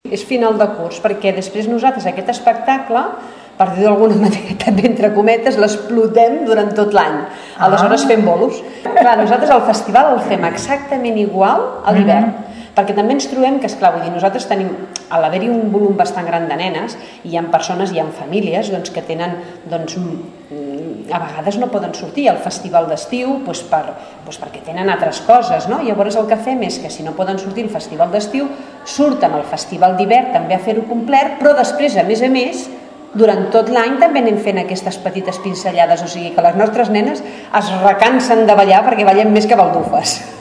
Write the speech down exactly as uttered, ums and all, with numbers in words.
És final de curs, perquè després nosaltres aquest espectacle, per dir-ho d'alguna manera, també entre cometes, l'explotem durant tot l'any. Aleshores fem bolos. Clar, nosaltres el festival el fem exactament igual a l'hivern, perquè també ens trobem que, esclar, vull dir, nosaltres tenim, a l'haver-hi un volum bastant gran de nenes, hi ha persones, hi ha famílies doncs, que tenen, doncs, a vegades no poden sortir al festival d'estiu doncs per, doncs perquè tenen altres coses, no? Llavors el que fem és que si no poden sortir al festival d'estiu, surten al festival d'hivern també a fer-ho complet, però després, a més a més, durant tot l'any també anem fent aquestes petites pinzellades, o sigui que les nostres nenes es recansen de ballar perquè ballem més que baldufes.